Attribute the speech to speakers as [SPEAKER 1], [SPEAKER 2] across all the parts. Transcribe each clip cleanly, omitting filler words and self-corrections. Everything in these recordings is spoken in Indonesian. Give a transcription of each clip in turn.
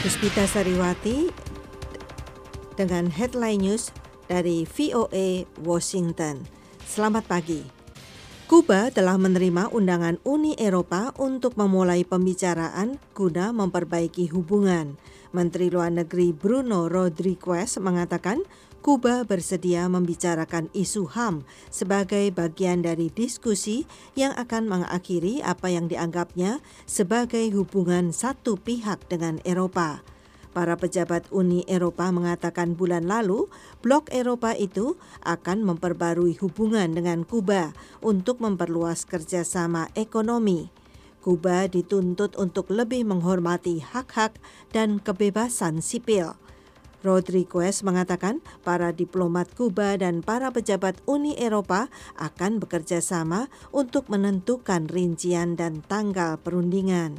[SPEAKER 1] Puspita Sariwati dengan headline news dari VOA Washington. Selamat pagi. Kuba telah menerima undangan Uni Eropa untuk memulai pembicaraan guna memperbaiki hubungan. Menteri Luar Negeri Bruno Rodriguez mengatakan Kuba bersedia membicarakan isu HAM sebagai bagian dari diskusi yang akan mengakhiri apa yang dianggapnya sebagai hubungan satu pihak dengan Eropa. Para pejabat Uni Eropa mengatakan bulan lalu, blok Eropa itu akan memperbarui hubungan dengan Kuba untuk memperluas kerjasama ekonomi. Kuba dituntut untuk lebih menghormati hak-hak dan kebebasan sipil. Rodriguez mengatakan para diplomat Kuba dan para pejabat Uni Eropa akan bekerja sama untuk menentukan rincian dan tanggal perundingan.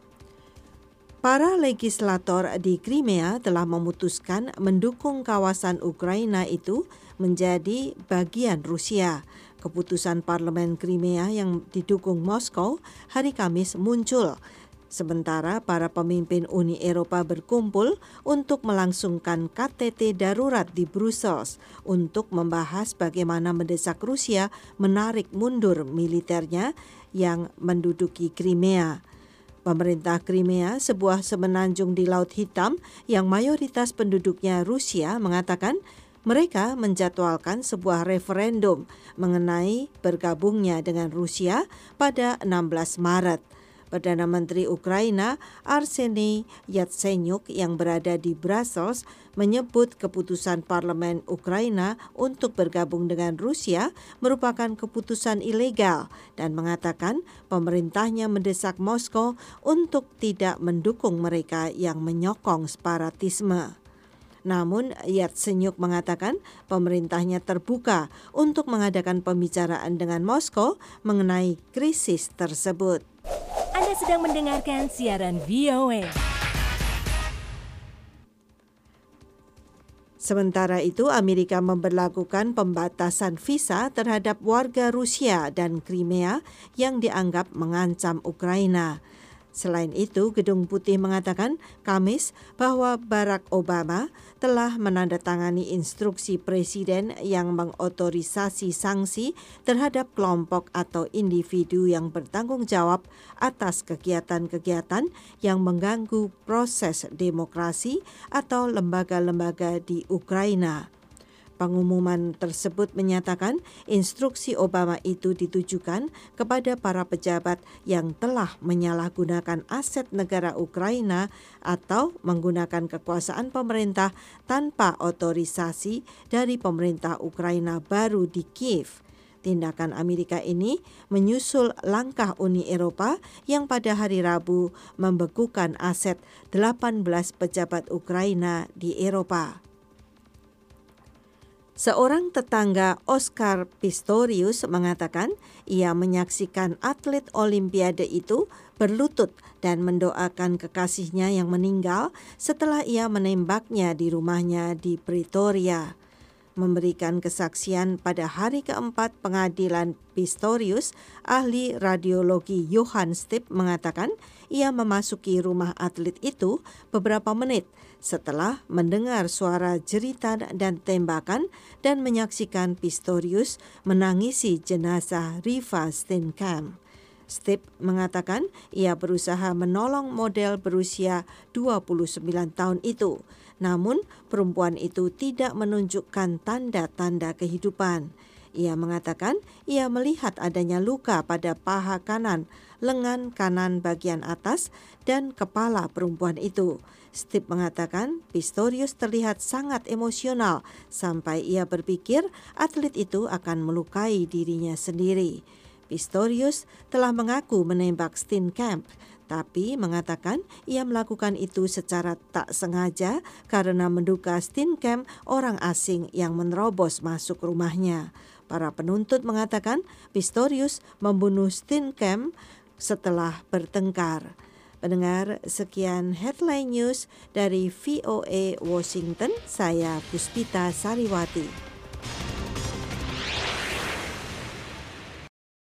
[SPEAKER 1] Para legislator di Crimea telah memutuskan mendukung kawasan Ukraina itu menjadi bagian Rusia. Keputusan parlemen Crimea yang didukung Moskow hari Kamis muncul. Sementara para pemimpin Uni Eropa berkumpul untuk melangsungkan KTT darurat di Brussels untuk membahas bagaimana mendesak Rusia menarik mundur militernya yang menduduki Crimea. Pemerintah Crimea, sebuah semenanjung di Laut Hitam yang mayoritas penduduknya Rusia, mengatakan mereka menjadwalkan sebuah referendum mengenai bergabungnya dengan Rusia pada 16 Maret. Perdana Menteri Ukraina Arseniy Yatsenyuk yang berada di Brussels menyebut keputusan parlemen Ukraina untuk bergabung dengan Rusia merupakan keputusan ilegal dan mengatakan pemerintahnya mendesak Moskow untuk tidak mendukung mereka yang menyokong separatisme. Namun Yatsenyuk mengatakan pemerintahnya terbuka untuk mengadakan pembicaraan dengan Moskow mengenai krisis tersebut.
[SPEAKER 2] Anda sedang mendengarkan siaran VOA.
[SPEAKER 1] Sementara itu, Amerika memberlakukan pembatasan visa terhadap warga Rusia dan Crimea yang dianggap mengancam Ukraina. Selain itu, Gedung Putih mengatakan Kamis bahwa Barack Obama telah menandatangani instruksi presiden yang mengotorisasi sanksi terhadap kelompok atau individu yang bertanggung jawab atas kegiatan-kegiatan yang mengganggu proses demokrasi atau lembaga-lembaga di Ukraina. Pengumuman tersebut menyatakan instruksi Obama itu ditujukan kepada para pejabat yang telah menyalahgunakan aset negara Ukraina atau menggunakan kekuasaan pemerintah tanpa otorisasi dari pemerintah Ukraina baru di Kiev. Tindakan Amerika ini menyusul langkah Uni Eropa yang pada hari Rabu membekukan aset 18 pejabat Ukraina di Eropa. Seorang tetangga Oscar Pistorius mengatakan ia menyaksikan atlet Olimpiade itu berlutut dan mendoakan kekasihnya yang meninggal setelah ia menembaknya di rumahnya di Pretoria. Memberikan kesaksian pada hari keempat pengadilan Pistorius, ahli radiologi Johan Stipp mengatakan ia memasuki rumah atlet itu beberapa menit setelah mendengar suara jeritan dan tembakan dan menyaksikan Pistorius menangisi jenazah Riva Steenkamp. Stipp mengatakan ia berusaha menolong model berusia 29 tahun itu. Namun, perempuan itu tidak menunjukkan tanda-tanda kehidupan. Ia mengatakan ia melihat adanya luka pada paha kanan, lengan kanan bagian atas, dan kepala perempuan itu. Stipp mengatakan Pistorius terlihat sangat emosional sampai ia berpikir atlet itu akan melukai dirinya sendiri. Pistorius telah mengaku menembak Steenkamp, tapi mengatakan ia melakukan itu secara tak sengaja karena menduga Steenkamp orang asing yang menerobos masuk rumahnya. Para penuntut mengatakan Pistorius membunuh Steenkamp setelah bertengkar. Pendengar, sekian headline news dari VOA Washington. Saya Puspita Sariwati.